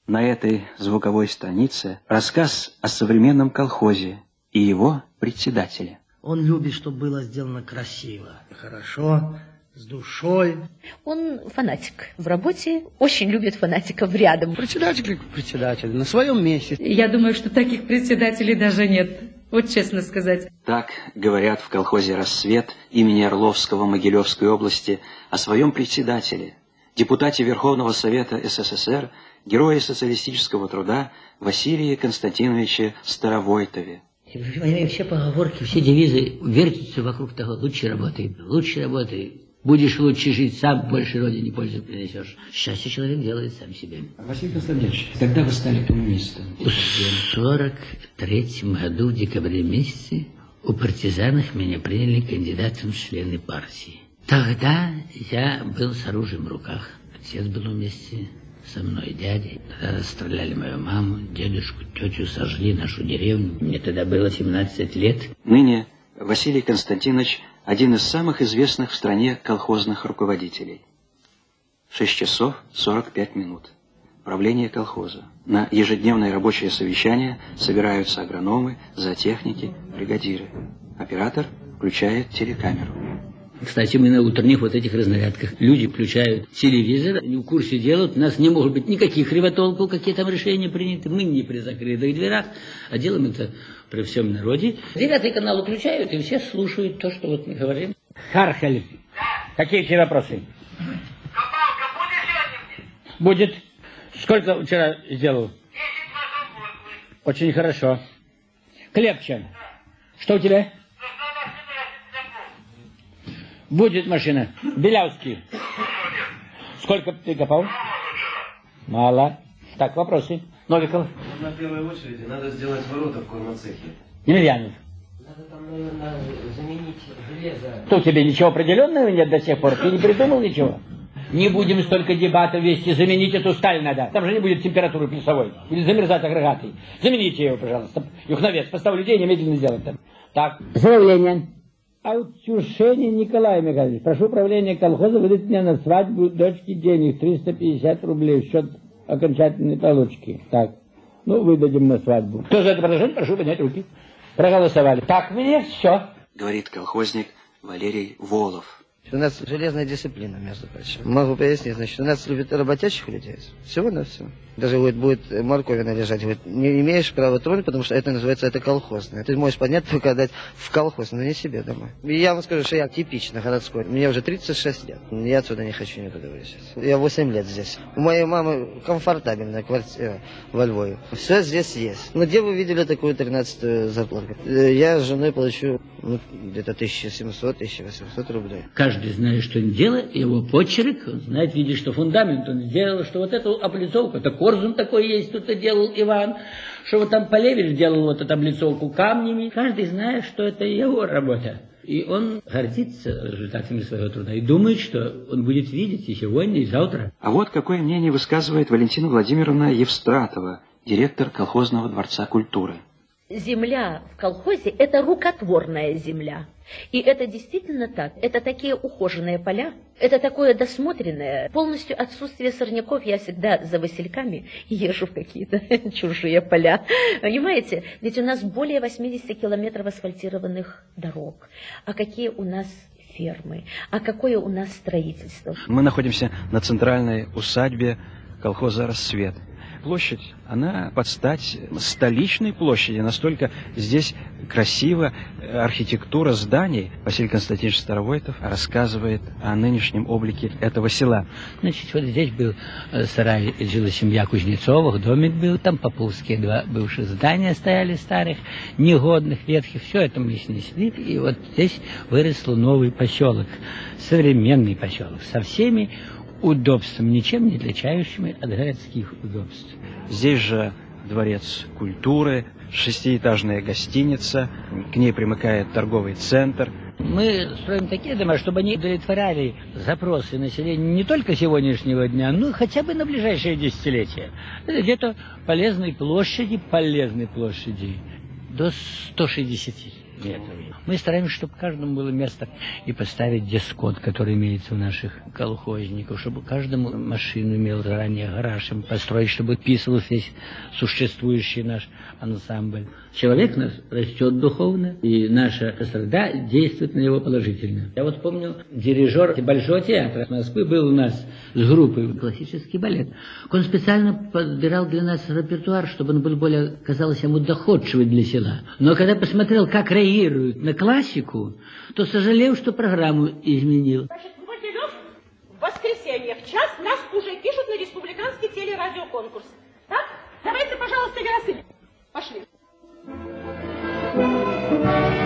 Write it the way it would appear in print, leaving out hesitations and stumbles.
На этой звуковой странице рассказ о современном колхозе и его председателе. Он любит, чтобы было сделано красиво, хорошо, с душой. Он фанатик в работе, очень любит фанатиков рядом. Председатель как председатель, на своем месте. Я думаю, что таких председателей даже нет, вот честно сказать. Так говорят в колхозе «Рассвет» имени Орловского Могилевской области о своем председателе, депутате Верховного Совета СССР, герое социалистического труда Василии Константиновиче Старовойтове. Все поговорки, все девизы вертятся вокруг того: лучше работай, будешь лучше жить, сам больше родине пользу принесешь. Счастье человек делает сам себе. Василий Константинович, когда вы стали коммунистом? В 43-м году, в декабре месяце, у партизанов меня приняли кандидатом в члены партии. Тогда я был с оружием в руках. Отец был вместе со мной, дядя. Тогда расстреляли мою маму, дедушку, тетю, сожгли нашу деревню. Мне тогда было 17 лет. Ныне Василий Константинович – один из самых известных в стране колхозных руководителей. 6 часов 45 минут. Правление колхоза. На ежедневное рабочее совещание собираются агрономы, зоотехники, бригадиры. Оператор включает телекамеру. Кстати, мы на утренних вот этих разнарядках. Люди включают телевизор, они в курсе дела. У нас не может быть никаких кривотолков, какие там решения приняты. Мы не при закрытых дверях, а делаем это при всем народе. 9-й канал включают, и все слушают то, что вот мы говорим. Хархаль, какие у тебя вопросы? Копалка будет сегодня? Будет. Сколько вчера сделал? 10 машин будет. Очень хорошо. Клепче. Что у тебя? Будет машина. Белявский. Сколько ты копал? Мало. Так, вопросы. Новиков. На первой очереди надо сделать ворота в кормоцехе. Емельянов. Надо там, наверное, заменить железо. Что, у тебя ничего определенного нет до сих пор? Ты не придумал ничего? Не будем столько дебатов вести. Заменить эту сталь надо. Там же не будет температуры плюсовой. Или замерзать агрегаты. Замените его, пожалуйста. Юхновец, поставь людей, немедленно сделать там. Так. Заявление. Аутюшени Николай Михайлович, прошу правления колхоза выдать мне на свадьбу дочки денег 350 рублей в счет окончательной получки. Так, ну выдадим на свадьбу. Кто за это предложение, прошу поднять руки. Проголосовали. Так, мне все. Говорит колхозник Валерий Волов. У нас железная дисциплина, между прочим. Могу пояснить, значит, у нас любят работящих людей. Всего на все. Даже будет морковина лежать, говорит, не имеешь права тронуть, потому что это называется, это колхозное. Ты можешь поднять, только отдать в колхоз, но не себе домой. И я вам скажу, что я типично городской. Мне уже 36 лет. Я отсюда не хочу никуда выезжать. Я 8 лет здесь. У моей мамы комфортабельная квартира во Львове. Все здесь есть. Но где вы видели такую 13-ю зарплату? Я с женой получу где-то 1700-1800 рублей. Каждый знает, что он делает, его почерк, он знает, видит, что фундамент он сделал, что вот эту облицовку, это корзун такой есть, тут делал Иван, что вот там Полевич делал вот эту облицовку камнями. Каждый знает, что это его работа. И он гордится результатами своего труда и думает, что он будет видеть и сегодня, и завтра. А вот какое мнение высказывает Валентина Владимировна Евстратова, директор колхозного дворца культуры. Земля в колхозе – это рукотворная земля. И это действительно так. Это такие ухоженные поля, это такое досмотренное, полностью отсутствие сорняков. Я всегда за васильками езжу в какие-то чужие поля. Понимаете? Ведь у нас более 80 километров асфальтированных дорог. А какие у нас фермы? А какое у нас строительство? Мы находимся на центральной усадьбе колхоза «Рассвет». Площадь, она под стать столичной площади, настолько здесь красиво, архитектура зданий. Василий Константинович Старовойтов рассказывает о нынешнем облике этого села. Значит, вот здесь был сарай, жила семья Кузнецовых, домик был, там Популские 2 бывших здания стояли старых, негодных, ветхих, все это мы снесли, и вот здесь вырос новый поселок, современный поселок, со всеми удобством, ничем не отличающими от городских удобств. Здесь же дворец культуры, 6-этажная гостиница, к ней примыкает торговый центр. Мы строим такие дома, чтобы они удовлетворяли запросы населения не только сегодняшнего дня, но хотя бы на ближайшие десятилетия. Это где-то полезной площади до 160. Нет. Мы стараемся, чтобы каждому было место и поставить дискот, который имеется у наших колхозников, чтобы каждому машину имел заранее гараж, им построить, чтобы вписывался весь существующий наш ансамбль. Человек нас растет духовно, и наша среда действует на него положительно. Я вот помню, дирижер Большого театра Москвы был у нас с группой классический балет. Он специально подбирал для нас репертуар, чтобы он был более, казалось ему, доходчивый для села. Но когда посмотрел, как реагируют на классику, то сожалел, что программу изменил. Значит, Могилев в воскресенье в час нас уже пишут на республиканский телерадиоконкурс. Так? Давайте, пожалуйста, Ярослав. Пошли.